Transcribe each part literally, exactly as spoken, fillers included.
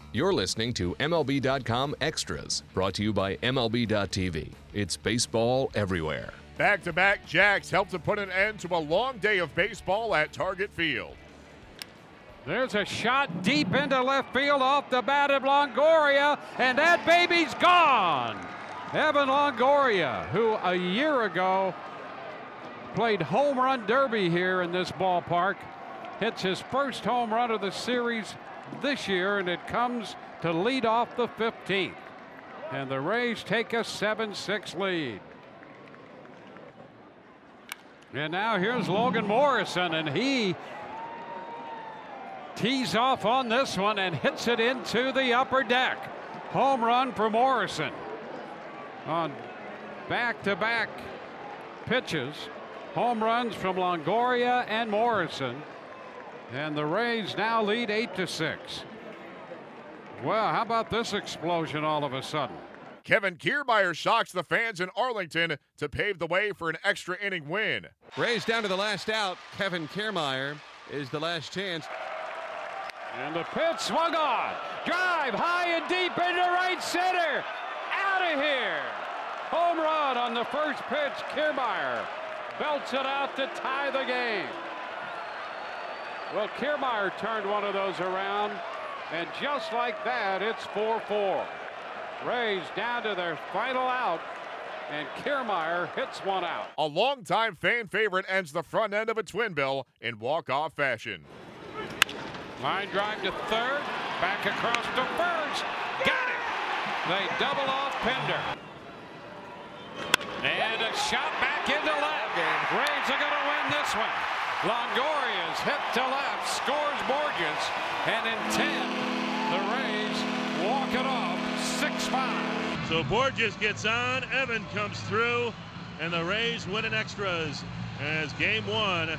You're listening to M L B dot com Extras, brought to you by M L B dot T V. It's baseball everywhere. Back-to-back jacks helped to put an end to a long day of baseball at Target Field. There's a shot deep into left field off the bat of Longoria, and that baby's gone. Evan Longoria, who a year ago played home run derby here in this ballpark, hits his first home run of the series this year, and it comes to lead off the fifteenth. And the Rays take a seven six lead. And now here's Logan Morrison, and he tees off on this one and hits it into the upper deck. Home run for Morrison on back-to-back pitches. Home runs from Longoria and Morrison. And the Rays now lead eight to six. Well, how about this explosion all of a sudden? Kevin Kiermaier shocks the fans in Arlington to pave the way for an extra inning win. Rays down to the last out. Kevin Kiermaier is the last chance. And the pitch swung on. Drive high and deep into right center. Out of here. Home run on the first pitch. Kiermaier belts it out to tie the game. Well, Kiermaier turned one of those around, and just like that, it's four four. Rays down to their final out, and Kiermaier hits one out. A longtime fan favorite ends the front end of a twin bill in walk-off fashion. Line drive to third, back across to first. Got it. They double off Pinder. And a shot back into left. Rays are going to win this one. Longoria's hit to left, scores Borges, and in ten, the Rays walk it off six five. So Borges gets on, Evan comes through, and the Rays win in extras as game one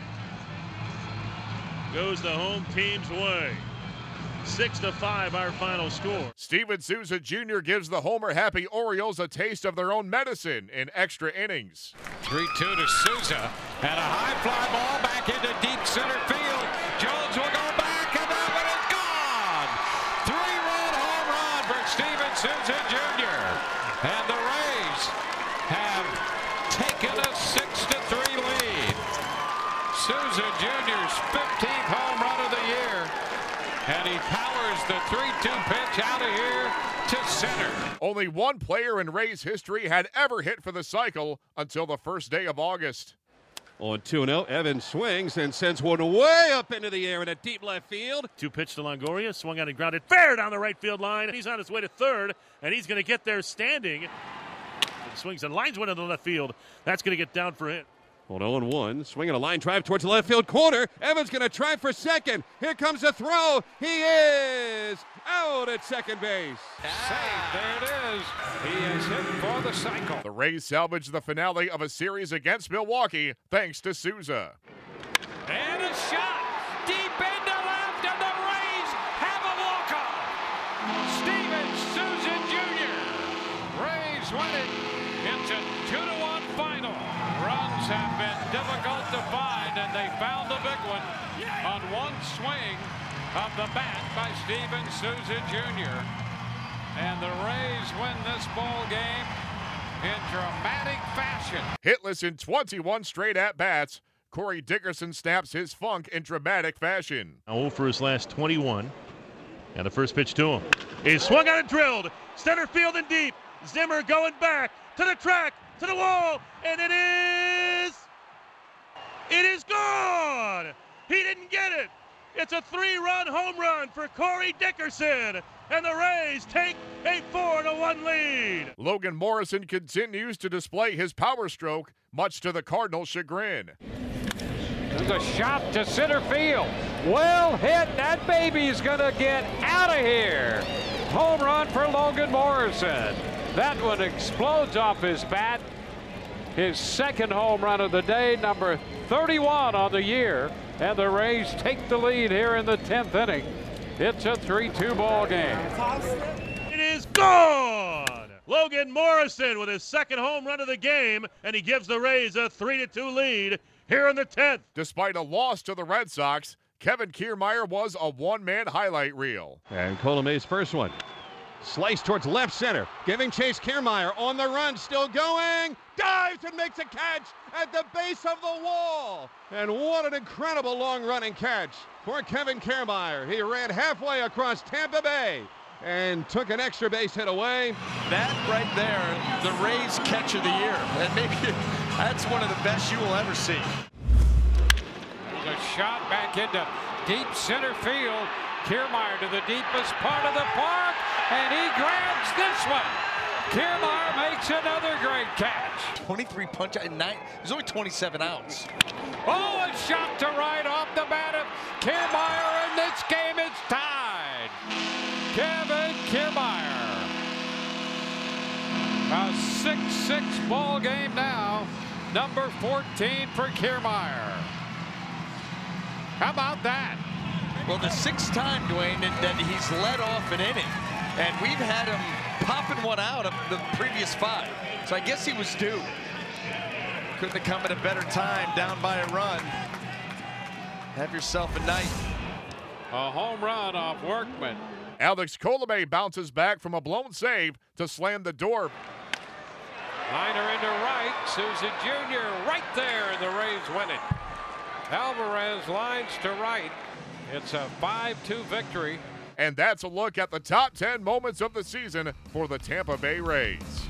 goes the home team's way. Six to five, our final score. Steven Souza Junior gives the homer-happy Orioles a taste of their own medicine in extra innings. three two to Souza, and a high fly ball back into deep center field. Jones will go back, and that one is gone. Three-run home run for Steven Souza Junior And the Rays have taken a six to three lead. Souza Junior's fifteenth home run of the year. And he powers the three two pitch out of here to center. Only one player in Rays history had ever hit for the cycle until the first day of August. On two oh, Evans swings and sends one way up into the air in a deep left field. Two pitch to Longoria, swung on and grounded fair down the right field line. He's on his way to third, and he's going to get there standing. And swings and lines one into the left field. That's going to get down for him. On oh one, swinging a line drive towards the left field corner. Evans going to try for second. Here comes a throw. He is out at second base. Safe. There it is. He is hit for the cycle. The Rays salvaged the finale of a series against Milwaukee thanks to Souza. And a shot deep into left, and the Rays have a walk-off. Steven Souza Junior Rays win it. It's a two to one final. Runs have been difficult to find, and they found the big one on one swing of the bat by Steven Souza Junior And the Rays win this ball game in dramatic fashion. Hitless in twenty-one straight at-bats, Corey Dickerson snaps his funk in dramatic fashion. oh for his last twenty-one. And the first pitch to him is swung on and drilled. Center field and deep. Zimmer going back to the track, to the wall, and it is, it is gone. He didn't get it. It's a three-run home run for Corey Dickerson, and the Rays take a four to one lead. Logan Morrison continues to display his power stroke, much to the Cardinals' chagrin. There's a shot to center field. Well hit. That baby's gonna get out of here. Home run for Logan Morrison. That one explodes off his bat. His second home run of the day, number thirty-one on the year. And the Rays take the lead here in the tenth inning. It's a three two ball game. It is gone! Logan Morrison with his second home run of the game, and he gives the Rays a three to two lead here in the tenth. Despite a loss to the Red Sox, Kevin Kiermaier was a one-man highlight reel. And Colome's first one. Slice towards left center, giving chase. Kiermaier on the run, still going, dives and makes a catch at the base of the wall. And what an incredible long-running catch for Kevin Kiermaier. He ran halfway across Tampa Bay and took an extra base hit away. That right there, the Rays catch of the year. And maybe that's one of the best you will ever see. There's a shot back into deep center field. Kiermaier to the deepest part of the park, and he grabs this one. Kiermaier makes another great catch. twenty-three punch out, nine, there's only twenty-seven outs. Oh, a shot to right off the bat of Kiermaier, and this game is tied. Kevin Kiermaier. A six six ball game now. Number fourteen for Kiermaier. How about that? Well, the sixth time, Dwayne, that he's led off an inning. And we've had him popping one out of the previous five. So I guess he was due. Couldn't have come at a better time, down by a run. Have yourself a night. A home run off Workman. Alex Colome bounces back from a blown save to slam the door. Liner into right. Souza Junior right there. The Rays win it. Alvarez lines to right. It's a five two victory. And that's a look at the top ten moments of the season for the Tampa Bay Rays.